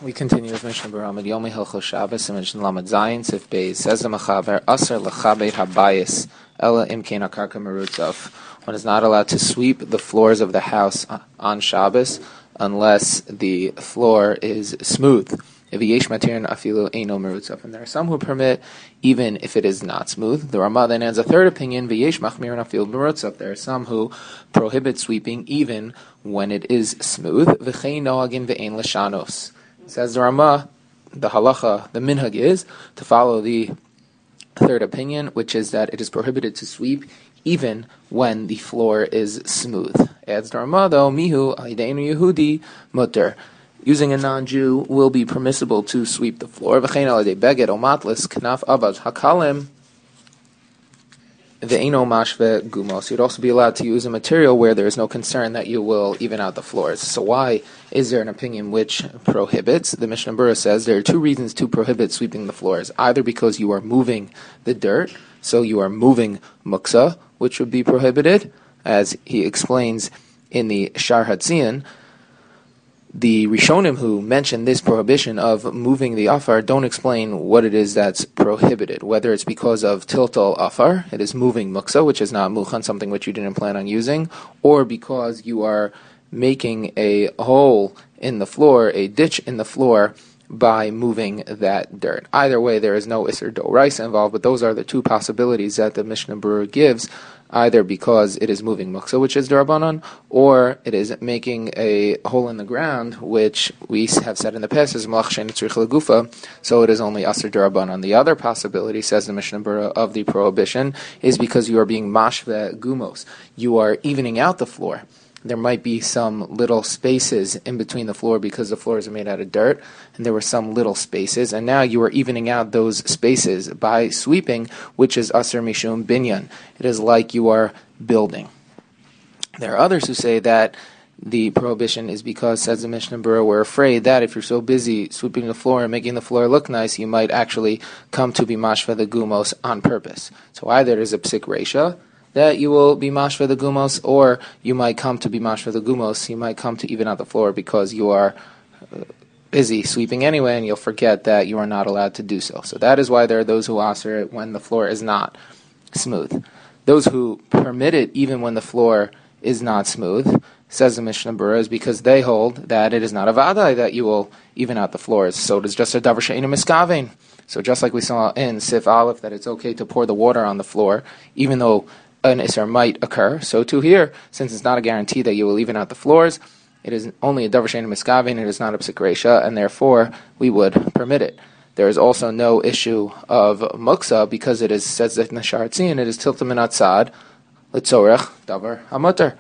We continue with Mishnah Baramid Yomi Hilchos Shabbos and Mishnah Lamed Zayin Sif Beis says the Mechaber Aser Lechabed Habayis Ela Imkein Akarka Merutzav. One is not allowed to sweep the floors of the house on Shabbos unless the floor is smooth. And there are some who permit even if it is not smooth. The Ramah then adds a third opinion. There are some who prohibit sweeping even when it is smooth. Says the Ramah, the halacha, the minhag is to follow the third opinion, which is that it is prohibited to sweep even when the floor is smooth. Adds the Ramah, though, mihu alideinu Yehudi mutter. Using a non-Jew will be permissible to sweep the floor. V'chein alidei beged o matlis knaf avad hakalim ve'eno mashve gumos. You'd also be allowed to use a material where there is no concern that you will even out the floors. So why is there an opinion which prohibits? The Mishnah Berurah says there are two reasons to prohibit sweeping the floors. Either because you are moving the dirt, so you are moving muksa, which would be prohibited, as he explains in the Shar Hatzion. The Rishonim who mention this prohibition of moving the afar don't explain what it is that's prohibited, whether it's because of tiltal afar, it is moving muksa, which is not mukhan, something which you didn't plan on using, or because you are making a hole in the floor, a ditch in the floor, by moving that dirt. Either way, there is no Isser D'Oraisa involved, but those are the two possibilities that the Mishnah Berurah gives, either because it is moving muksa, which is D'Rabbanan, or it is making a hole in the ground, which we have said in the past is Malach Shein Tzrich L'Gufa, so it is only Asr D'Rabbanan. The other possibility, says the Mishnah Berurah, of the prohibition is because you are being mashve gumos. You are evening out the floor. There might be some little spaces in between the floor because the floors are made out of dirt, and there were some little spaces, and now you are evening out those spaces by sweeping, which is Asr Mishum Binyan. It is like you are building. There are others who say that the prohibition is because, says the Mishnah Berurah, we're afraid that if you're so busy sweeping the floor and making the floor look nice, you might actually come to be mashva the gumos on purpose. So either there's a psik reisha, that you will be mashva the gumos, or you might come to be mashva the gumos. You might come to even out the floor because you are busy sweeping anyway, and you'll forget that you are not allowed to do so. So that is why there are those who answer it when the floor is not smooth. Those who permit it even when the floor is not smooth, says the Mishnah Berurah, is because they hold that it is not a vadai that you will even out the floors. So it is just a davar she'einu miskavein. So just like we saw in Sif Aleph that it's okay to pour the water on the floor, even though an Isser might occur, so too here, since it's not a guarantee that you will even out the floors, it is only a davar she'einu miskavein, it is not a psik reisha, and therefore we would permit it. There is also no issue of muksa because it is, says in the Shar Hatzion, it is tilta min atzad litzorech davar hamutar,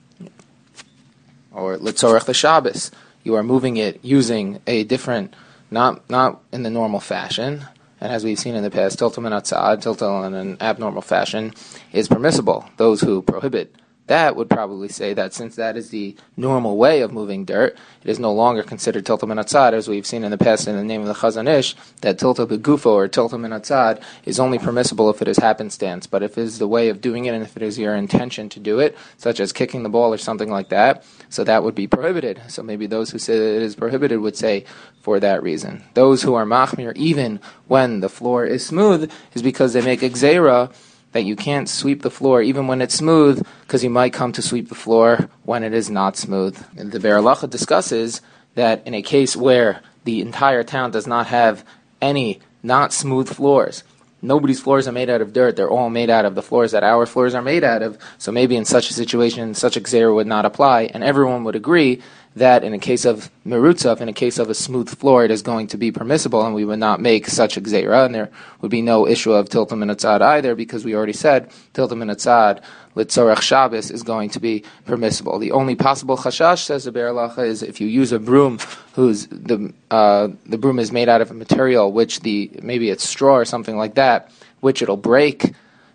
or litzorech the Shabbos. You are moving it using a different, not in the normal fashion. And as we've seen in the past, tiltal min atzad, tiltal in an abnormal fashion, is permissible. Those who prohibit that would probably say that since that is the normal way of moving dirt, it is no longer considered tiltal min atzad, as we've seen in the past in the name of the Chazon Ish, that tiltal begufo or tiltal min atzad is only permissible if it is happenstance. But if it is the way of doing it, and if it is your intention to do it, such as kicking the ball or something like that, so that would be prohibited. So maybe those who say that it is prohibited would say for that reason. Those who are machmir even when the floor is smooth is because they make a gzeira that you can't sweep the floor even when it's smooth, because you might come to sweep the floor when it is not smooth. And the Be'er Halacha discusses that in a case where the entire town does not have any not smooth floors, nobody's floors are made out of dirt, they're all made out of the floors that our floors are made out of, so maybe in such a situation, such a gzeira would not apply, and everyone would agree that in a case of merutzav, in a case of a smooth floor, it is going to be permissible, and we would not make such a gzeira, and there would be no issue of tilta min atzad either, because we already said tilta min atzad litzorech Shabbos is going to be permissible. The only possible chashash, says the Be'er Halacha, is if you use a broom whose the broom is made out of a material which maybe it's straw or something like that, which it'll break,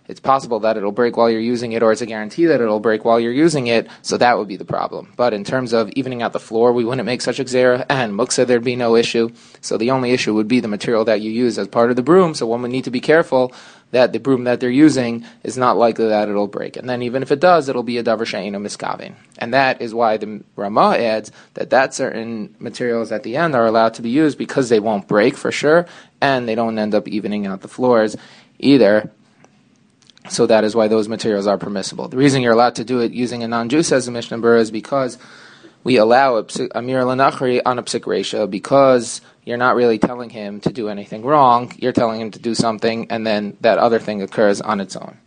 it's possible that it'll break while you're using it, or it's a guarantee that it'll break while you're using it, so that would be the problem. But in terms of evening out the floor, we wouldn't make such a gzera, and muksa, there'd be no issue. So the only issue would be the material that you use as part of the broom, so one would need to be careful that the broom that they're using is not likely that it'll break. And then even if it does, it'll be a davar she'eino miskaven. And that is why the Ramah adds that certain materials at the end are allowed to be used because they won't break for sure, and they don't end up evening out the floors either. So that is why those materials are permissible. The reason you're allowed to do it using a non-Jew, says the Mishnah Berurah, is because we allow a mir lanachri on a psik resha, because you're not really telling him to do anything wrong. You're telling him to do something, and then that other thing occurs on its own.